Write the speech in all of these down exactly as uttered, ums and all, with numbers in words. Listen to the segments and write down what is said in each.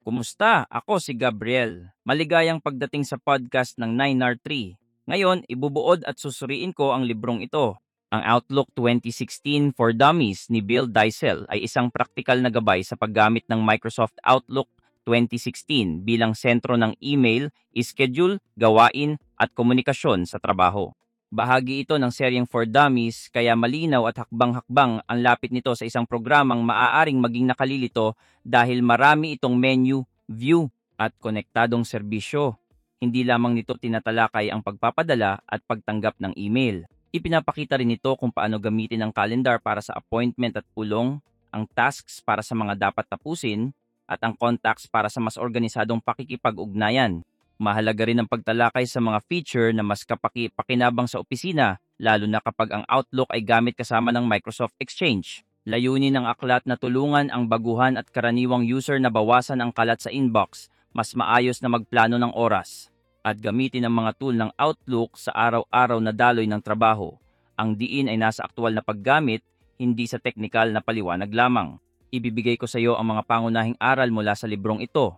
Kumusta? Ako si Gabriel. Maligayang pagdating sa podcast ng nine R three. Ngayon, ibubuod at susuriin ko ang librong ito. Ang Outlook twenty sixteen for Dummies ni Bill Dysel ay isang praktikal na gabay sa paggamit ng Microsoft Outlook twenty sixteen bilang sentro ng email, schedule, gawain at komunikasyon sa trabaho. Bahagi ito ng seryeng For Dummies kaya malinaw at hakbang-hakbang ang lapit nito sa isang programang maaaring maging nakalilito dahil marami itong menu, view at konektadong serbisyo. Hindi lamang nito tinatalakay ang pagpapadala at pagtanggap ng email. Ipinapakita rin nito kung paano gamitin ang calendar para sa appointment at pulong, ang tasks para sa mga dapat tapusin, at ang contacts para sa mas organisadong pakikipag-ugnayan. Mahalaga rin ang pagtalakay sa mga feature na mas kapaki-pakinabang sa opisina, lalo na kapag ang Outlook ay gamit kasama ng Microsoft Exchange. Layunin ng aklat na tulungan ang baguhan at karaniwang user na bawasan ang kalat sa inbox, mas maayos na magplano ng oras, at gamitin ang mga tool ng Outlook sa araw-araw na daloy ng trabaho. Ang diin ay nasa aktual na paggamit, hindi sa teknikal na paliwanag lamang. Ibibigay ko sa iyo ang mga pangunahing aral mula sa librong ito.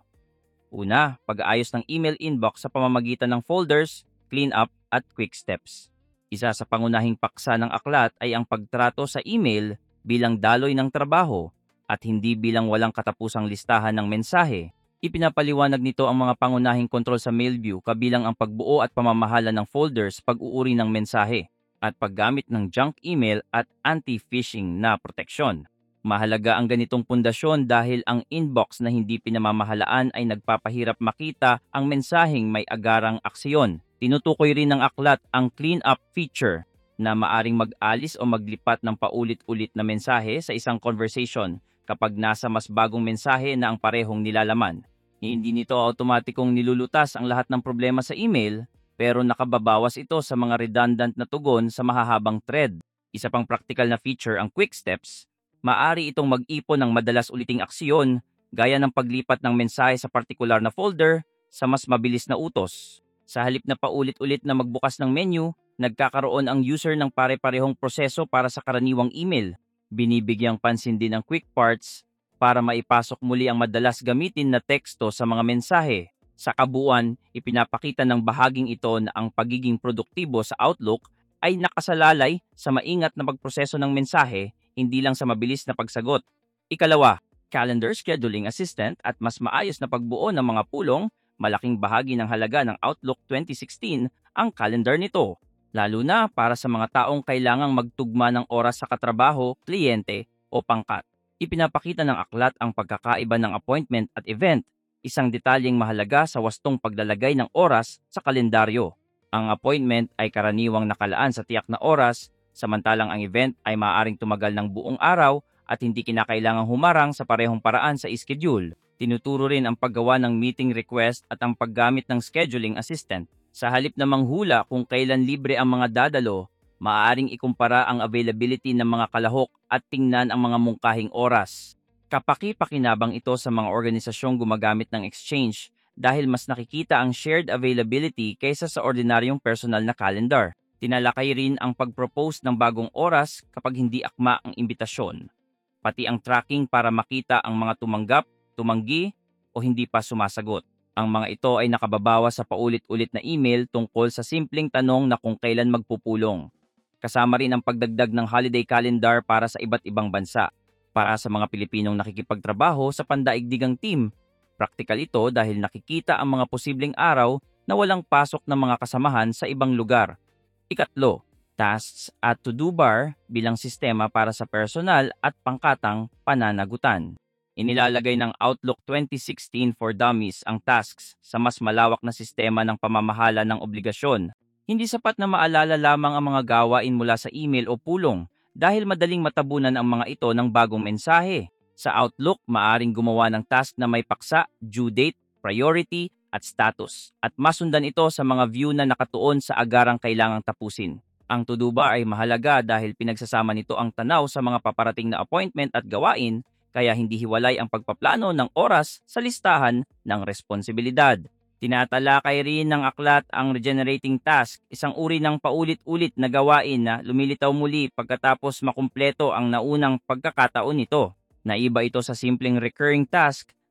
Una, pag-aayos ng email inbox sa pamamagitan ng folders, cleanup at quick steps. Isa sa pangunahing paksa ng aklat ay ang pagtrato sa email bilang daloy ng trabaho at hindi bilang walang katapusang listahan ng mensahe. Ipinapaliwanag nito ang mga pangunahing kontrol sa mail view kabilang ang pagbuo at pamamahala ng folders, pag-uuri ng mensahe, at paggamit ng junk email at anti-phishing na proteksyon. Mahalaga ang ganitong pundasyon dahil ang inbox na hindi pinamamahalaan ay nagpapahirap makita ang mensaheng may agarang aksyon. Tinutukoy rin ng aklat ang clean-up feature na maaring mag-alis o maglipat ng paulit-ulit na mensahe sa isang conversation kapag nasa mas bagong mensahe na ang parehong nilalaman. Hindi nito automatikong nilulutas ang lahat ng problema sa email, pero nakababawas ito sa mga redundant na tugon sa mahahabang thread. Isa pang practical na feature ang quick steps. Maari itong mag-ipon ng madalas uliting aksyon gaya ng paglipat ng mensahe sa partikular na folder sa mas mabilis na utos. Sa halip na paulit-ulit na magbukas ng menu, nagkakaroon ang user ng pare-parehong proseso para sa karaniwang email. Binibigyang pansin din ang quick parts para maipasok muli ang madalas gamitin na teksto sa mga mensahe. Sa kabuuan, ipinapakita ng bahaging ito na ang pagiging produktibo sa Outlook ay nakasalalay sa maingat na pagproseso ng mensahe, hindi lang sa mabilis na pagsagot. Ikalawa, calendar scheduling assistant at mas maayos na pagbuo ng mga pulong, malaking bahagi ng halaga ng Outlook twenty sixteen ang calendar nito, lalo na para sa mga taong kailangang magtugma ng oras sa katrabaho, kliyente o pangkat. Ipinapakita ng aklat ang pagkakaiba ng appointment at event, isang detalyeng mahalaga sa wastong paglalagay ng oras sa kalendaryo. Ang appointment ay karaniwang nakalaan sa tiyak na oras, samantalang ang event ay maaaring tumagal ng buong araw at hindi kinakailangang humarang sa parehong paraan sa schedule. Tinuturo rin ang paggawa ng meeting request at ang paggamit ng scheduling assistant. Sa halip na manghula kung kailan libre ang mga dadalo, maaaring ikumpara ang availability ng mga kalahok at tingnan ang mga mungkahing oras. Kapaki-pakinabang ito sa mga organisasyong gumagamit ng Exchange dahil mas nakikita ang shared availability kaysa sa ordinaryong personal na calendar. Tinalakay rin ang pag-propose ng bagong oras kapag hindi akma ang imbitasyon, pati ang tracking para makita ang mga tumanggap, tumanggi o hindi pa sumasagot. Ang mga ito ay nakababawas sa paulit-ulit na email tungkol sa simpleng tanong na kung kailan magpupulong. Kasama rin ang pagdagdag ng holiday calendar para sa iba't ibang bansa. Para sa mga Pilipinong nakikipagtrabaho sa pandaigdigang team, praktikal ito dahil nakikita ang mga posibleng araw na walang pasok ng mga kasamahan sa ibang lugar. Ikatlo, tasks at to-do bar bilang sistema para sa personal at pangkatang pananagutan. Inilalagay ng Outlook twenty sixteen for Dummies ang tasks sa mas malawak na sistema ng pamamahala ng obligasyon. Hindi sapat na maalala lamang ang mga gawain mula sa email o pulong dahil madaling matabunan ang mga ito ng bagong mensahe. Sa Outlook, maaring gumawa ng task na may paksa, due date, priority, at status, at masundan ito sa mga view na nakatuon sa agarang kailangang tapusin. Ang to-do bar ay mahalaga dahil pinagsasama nito ang tanaw sa mga paparating na appointment at gawain, kaya hindi hiwalay ang pagpaplano ng oras sa listahan ng responsibilidad. Tinatalakay rin ng aklat ang regenerating task, isang uri ng paulit-ulit na gawain na lumilitaw muli pagkatapos makumpleto ang naunang pagkakataon nito. Naiba ito sa simpleng recurring task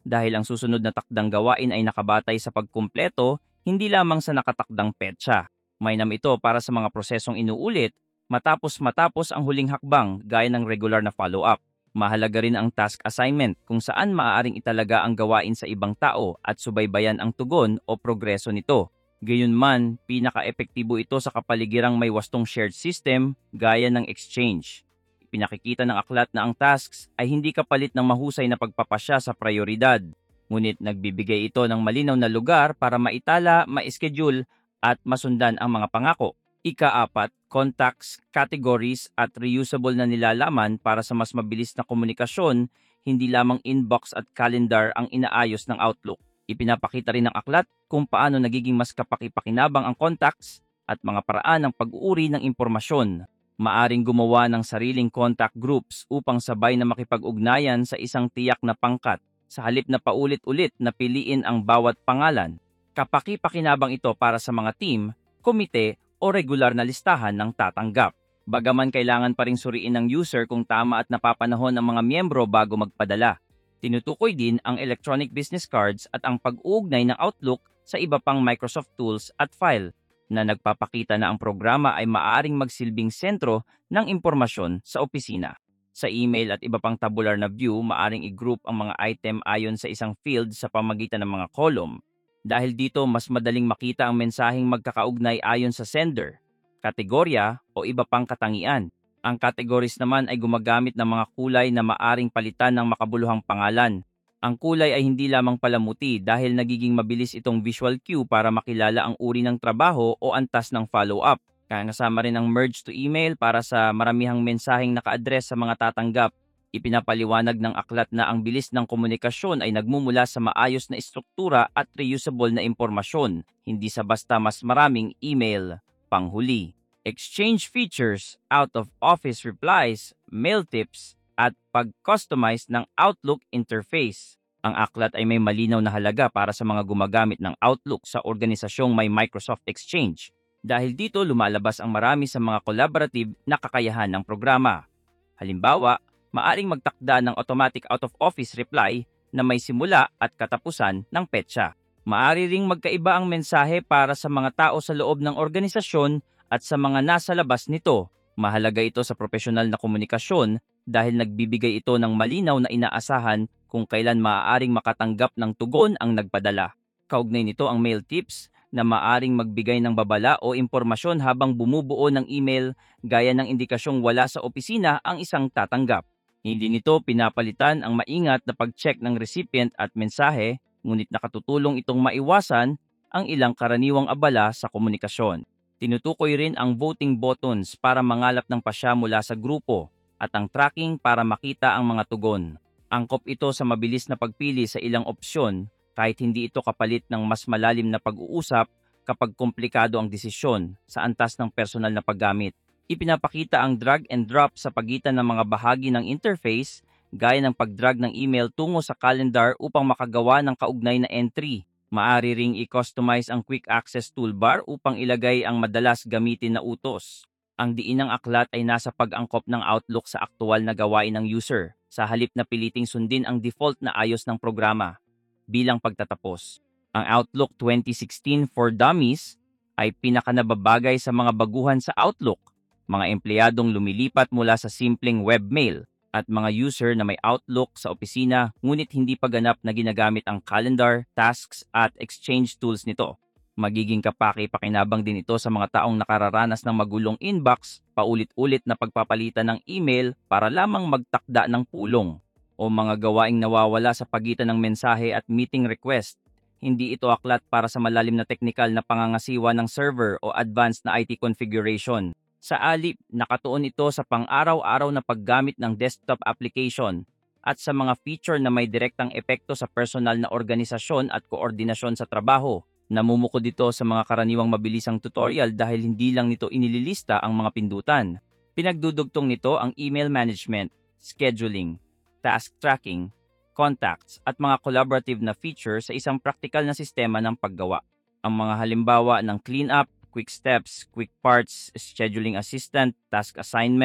dahil ang susunod na takdang gawain ay nakabatay sa pagkumpleto, hindi lamang sa nakatakdang petsa. Mainam ito para sa mga prosesong inuulit matapos matapos ang huling hakbang gaya ng regular na follow-up. Mahalaga rin ang task assignment kung saan maaaring italaga ang gawain sa ibang tao at subaybayan ang tugon o progreso nito. Gayunman, pinaka-epektibo ito sa kapaligirang may wastong shared system gaya ng exchange. Pinakikita ng aklat na ang tasks ay hindi kapalit ng mahusay na pagpapasya sa prioridad, ngunit nagbibigay ito ng malinaw na lugar para maitala, ma-schedule at masundan ang mga pangako. Ika-apat, contacts, categories at reusable na nilalaman para sa mas mabilis na komunikasyon, hindi lamang inbox at calendar ang inaayos ng Outlook. Ipinapakita rin ng aklat kung paano nagiging mas kapaki-pakinabang ang contacts at mga paraan ng pag-uuri ng impormasyon. Maaring gumawa ng sariling contact groups upang sabay na makipag-ugnayan sa isang tiyak na pangkat sa halip na paulit-ulit na piliin ang bawat pangalan. Kapaki-pakinabang ito para sa mga team, komite o regular na listahan ng tatanggap. Bagaman kailangan pa ring suriin ng user kung tama at napapanahon ang mga miyembro bago magpadala. Tinutukoy din ang electronic business cards at ang pag-uugnay ng Outlook sa iba pang Microsoft tools at file na nagpapakita na ang programa ay maaaring magsilbing sentro ng impormasyon sa opisina. Sa email at iba pang tabular na view, maaring i-group ang mga item ayon sa isang field sa pamagitan ng mga column. Dahil dito, mas madaling makita ang mensaheng magkakaugnay ayon sa sender, kategorya o iba pang katangian. Ang categories naman ay gumagamit ng mga kulay na maaring palitan ng makabuluhang pangalan. Ang kulay ay hindi lamang palamuti dahil nagiging mabilis itong visual cue para makilala ang uri ng trabaho o antas ng follow-up. Kaya kasama rin ang merge to email para sa maramihang mensaheng naka-address sa mga tatanggap. Ipinapaliwanag ng aklat na ang bilis ng komunikasyon ay nagmumula sa maayos na istruktura at reusable na impormasyon, hindi sa basta mas maraming email. Panghuli, exchange features, out-of-office replies, mail tips, at pag-customize ng Outlook interface. Ang aklat ay may malinaw na halaga para sa mga gumagamit ng Outlook sa organisasyong may Microsoft Exchange. Dahil dito lumalabas ang marami sa mga collaborative na kakayahan ng programa. Halimbawa, maaring magtakda ng automatic out-of-office reply na may simula at katapusan ng petsa. Maari ring magkaiba ang mensahe para sa mga tao sa loob ng organisasyon at sa mga nasa labas nito. Mahalaga ito sa profesional na komunikasyon dahil nagbibigay ito ng malinaw na inaasahan kung kailan maaaring makatanggap ng tugon ang nagpadala. Kaugnay nito ang mail tips na maaaring magbigay ng babala o impormasyon habang bumubuo ng email gaya ng indikasyong wala sa opisina ang isang tatanggap. Hindi nito pinapalitan ang maingat na pag-check ng recipient at mensahe, ngunit nakatutulong itong maiwasan ang ilang karaniwang abala sa komunikasyon. Tinutukoy rin ang voting buttons para mangalap ng pasya mula sa grupo at ang tracking para makita ang mga tugon. Angkop ito sa mabilis na pagpili sa ilang opsyon kahit hindi ito kapalit ng mas malalim na pag-uusap kapag komplikado ang desisyon sa antas ng personal na paggamit. Ipinapakita ang drag and drop sa pagitan ng mga bahagi ng interface gaya ng pag-drag ng email tungo sa calendar upang makagawa ng kaugnay na entry. Maaari ring i-customize ang quick access toolbar upang ilagay ang madalas gamitin na utos. Ang diin ng aklat ay nasa pag-angkop ng Outlook sa aktual na gawain ng user, sa halip na piliting sundin ang default na ayos ng programa. Bilang pagtatapos, ang Outlook twenty sixteen for Dummies ay pinakanababagay sa mga baguhan sa Outlook, mga empleyadong lumilipat mula sa simpleng webmail, at mga user na may Outlook sa opisina ngunit hindi pa ganap na ginagamit ang calendar, tasks at exchange tools nito. Magiging kapaki-pakinabang din ito sa mga taong nakararanas ng magulong inbox, paulit-ulit na pagpapalitan ng email para lamang magtakda ng pulong, o mga gawaing nawawala sa pagitan ng mensahe at meeting request. Hindi ito aklat para sa malalim na teknikal na pangangasiwa ng server o advanced na I T configuration. Sa alip, nakatuon ito sa pang-araw-araw na paggamit ng desktop application at sa mga feature na may direktang epekto sa personal na organisasyon at koordinasyon sa trabaho. Namumukod dito sa mga karaniwang mabilisang tutorial dahil hindi lang nito inililista ang mga pindutan. Pinagdudugtong nito ang email management, scheduling, task tracking, contacts at mga collaborative na feature sa isang praktikal na sistema ng paggawa. Ang mga halimbawa ng cleanup, quick steps, quick parts, scheduling assistant, task assignment,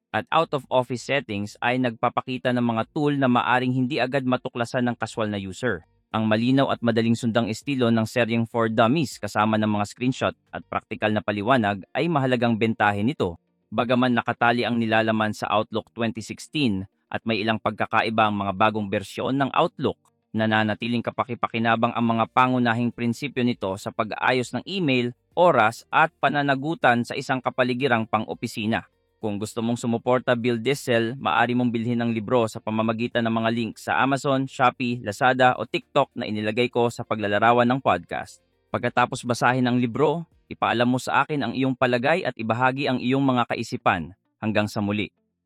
At out-of-office settings ay nagpapakita ng mga tool na maaring hindi agad matuklasan ng casual na user. Ang malinaw at madaling sundang estilo ng seryeng for Dummies kasama ng mga screenshot at praktikal na paliwanag ay mahalagang bentahe nito. Bagaman nakatali ang nilalaman sa Outlook twenty sixteen at may ilang pagkakaiba ang mga bagong bersyon ng Outlook, nananatiling kapakipakinabang ang mga pangunahing prinsipyo nito sa pag-aayos ng email, oras at pananagutan sa isang kapaligirang pang-opisina. Kung gusto mong sumuporta Build This Cell, maaari mong bilhin ang libro sa pamamagitan ng mga link sa Amazon, Shopee, Lazada o TikTok na inilagay ko sa paglalarawan ng podcast. Pagkatapos basahin ang libro, ipaalam mo sa akin ang iyong palagay at ibahagi ang iyong mga kaisipan. Hanggang sa muli.